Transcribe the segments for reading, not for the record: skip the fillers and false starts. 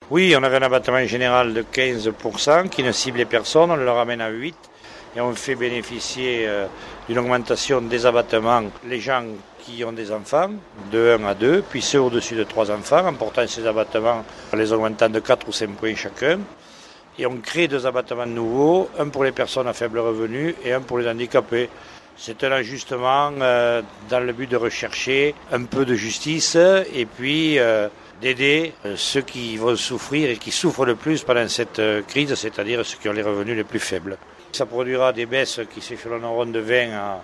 Oui, on avait un abattement général de 15% qui ne ciblait personne, on le ramène à 8%. Et on fait bénéficier d'une augmentation des abattements les gens qui ont des enfants, de 1 à 2, puis ceux au-dessus de 3 enfants, en portant ces abattements, en les augmentant de 4 ou 5 points chacun. Et on crée 2 abattements nouveaux, un pour les personnes à faible revenu et un pour les handicapés. C'est un ajustement dans le but de rechercher un peu de justice et puis d'aider ceux qui vont souffrir et qui souffrent le plus pendant cette crise, c'est-à-dire ceux qui ont les revenus les plus faibles. Ça produira des baisses qui s'échelonneront de 20 à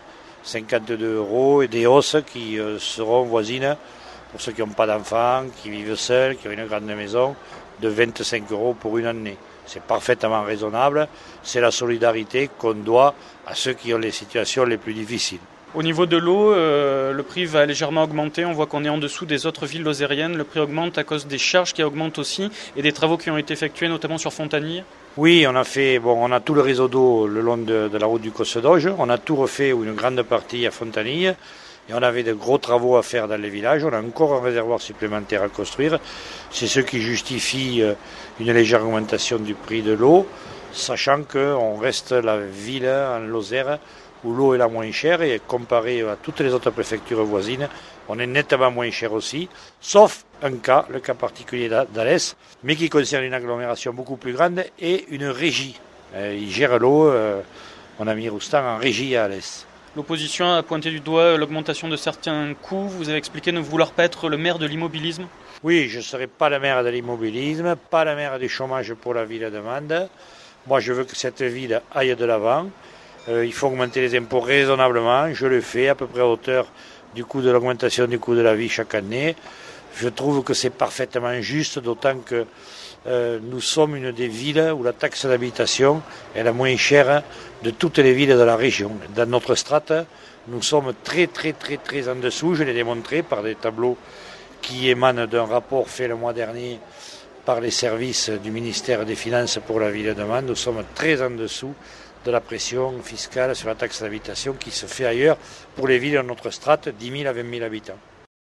52 € et des hausses qui seront voisines pour ceux qui n'ont pas d'enfants, qui vivent seuls, qui ont une grande maison, de 25 € pour une année. C'est parfaitement raisonnable, c'est la solidarité qu'on doit à ceux qui ont les situations les plus difficiles. Au niveau de l'eau, le prix va légèrement augmenter. On voit qu'on est en dessous des autres villes lozériennes. Le prix augmente à cause des charges qui augmentent aussi et des travaux qui ont été effectués, notamment sur Fontanilles. Oui, on a tout le réseau d'eau le long de la route du Cossedoge. On a tout refait, ou une grande partie à Fontanilles. Et on avait de gros travaux à faire dans les villages. On a encore un réservoir supplémentaire à construire. C'est ce qui justifie une légère augmentation du prix de l'eau, sachant qu'on reste la ville en Lozère où l'eau est la moins chère et comparé à toutes les autres préfectures voisines, on est nettement moins cher aussi, sauf un cas, le cas particulier d'Alès, mais qui concerne une agglomération beaucoup plus grande et une régie. Il gère l'eau, on a mis Roustan en régie à Alès. L'opposition a pointé du doigt l'augmentation de certains coûts. Vous avez expliqué ne vouloir pas être le maire de l'immobilisme. Oui, je ne serai pas le maire de l'immobilisme, pas le maire du chômage pour la ville de Mende. Moi, je veux que cette ville aille de l'avant. Il faut augmenter les impôts raisonnablement. Je le fais à peu près à hauteur du coût de l'augmentation du coût de la vie chaque année. Je trouve que c'est parfaitement juste, d'autant que nous sommes une des villes où la taxe d'habitation est la moins chère de toutes les villes de la région. Dans notre strate, nous sommes très en dessous. Je l'ai démontré par des tableaux qui émanent d'un rapport fait le mois dernier par les services du ministère des Finances pour la ville de Mende. Nous sommes très en dessous de la pression fiscale sur la taxe d'habitation qui se fait ailleurs pour les villes de notre strate, 10 000 à 20 000 habitants.